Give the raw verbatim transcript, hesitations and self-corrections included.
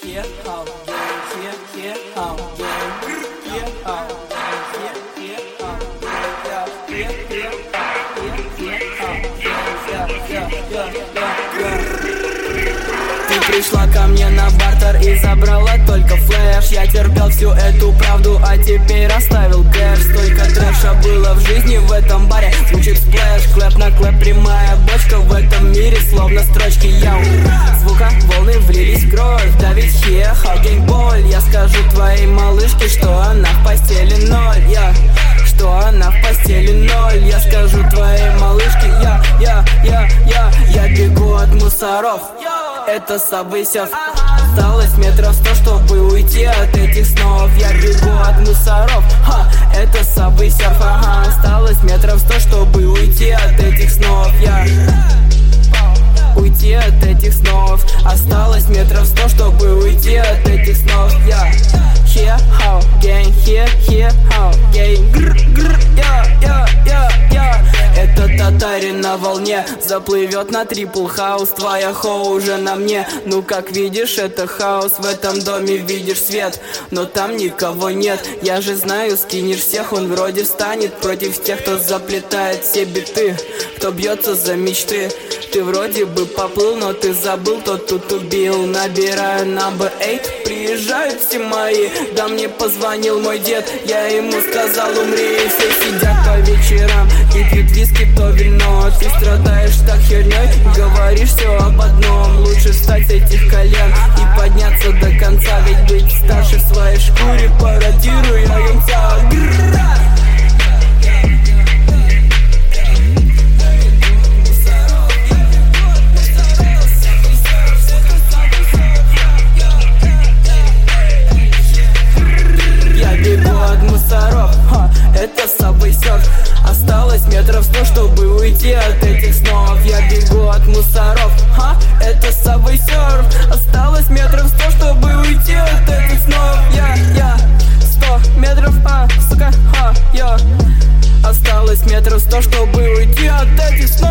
Ты пришла ко мне на бартер и забрала только флеш. Я терпел всю эту правду, а теперь оставил кэш. Столько трэша было в жизни в этом баре. Звучит сплэш, клэп на клэп, прямая бочка. В этом мире словно строчки яу. Звука волны влились в кровь. Давид хехал, геймболь. Я скажу твоей малышке, что она в постели ноль. Я, что она в постели ноль. Я скажу твоей малышке, я, я, я, я, я бегу от мусоров. Это Subway Surf. Осталось метров сто, чтобы уйти от этих снов. Я бегу от мусоров. Ха, это Subway Surf. Ага, осталось метров сто, чтобы уйти от этих снов. Я уйти от этих снов. Осталось метров сто, чтобы уйти от этих снов. Я here, how, gang, here, here, how, gang. Гр, гр, я, я, я, я. Это татарин на волне заплывет на трипл хаус. Твоя хоу уже на мне. Ну как видишь, это хаос. В этом доме видишь свет, но там никого нет. Я же знаю, скинешь всех, он вроде встанет против тех, кто заплетает все биты, кто бьется за мечты. Ты вроде бы поплыл, но ты забыл, тот тут убил. Набираю number eight, приезжают все мои. Да мне позвонил мой дед, я ему сказал умри. И все сидят по вечерам и пьют виски, то вино. Ты страдаешь так херней, говоришь все об одном. Лучше встать с этих колен и подняться до конца. Ведь быть старше в своей шкуре, пародируя юнца. Это Subway Surf. Осталось метров сто, чтобы уйти от этих снов. Я бегу от мусоров. Ха, это Subway Surf. Осталось метров сто, чтобы уйти от этих снов. Я, я, сто метров, а, сука, ха, я. Осталось метров сто, чтобы уйти от этих снов.